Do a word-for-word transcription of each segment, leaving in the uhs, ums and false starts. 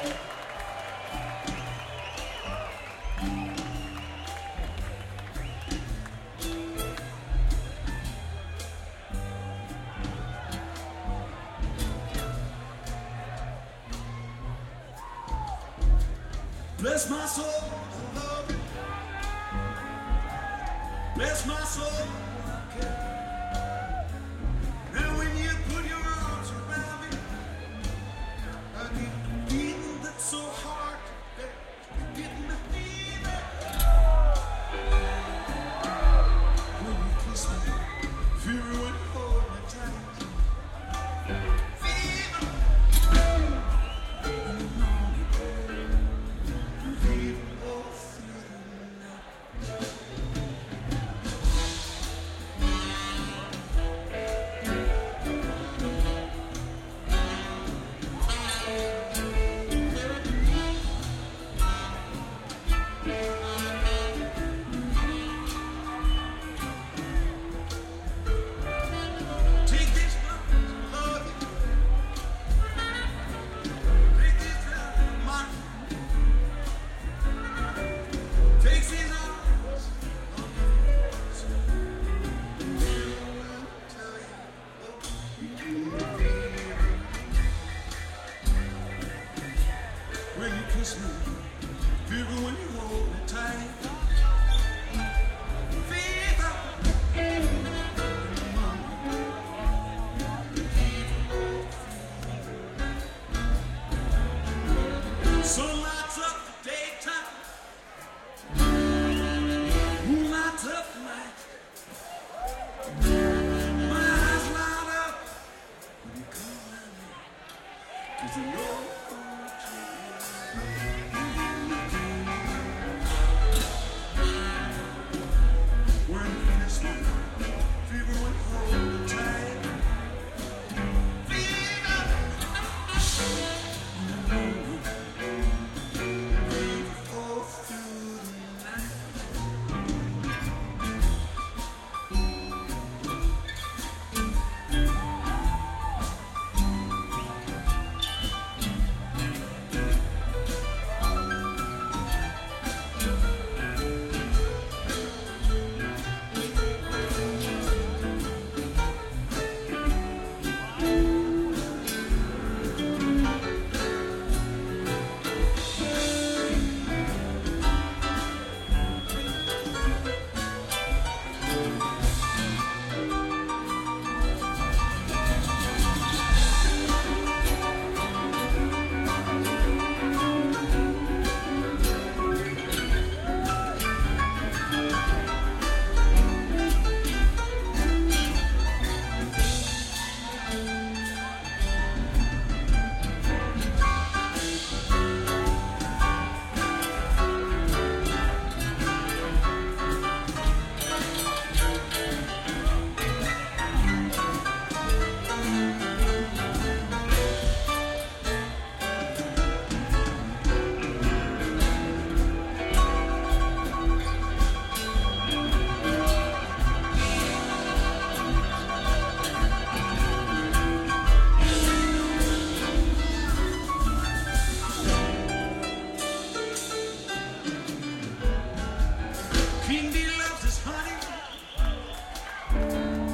Bless my soul, Lord. Bless my soul. And when you put your arms around me, I get the feeling that's so hard to bear. You're getting the feeling. When you kiss me, feel when you hold me tight. When you kiss me, feel when you hold me tight. Fever. Sun lights up the daytime, moon lights up the night. My eyes light up when you come around me, 'cause you know.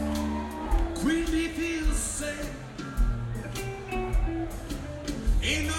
Ain't no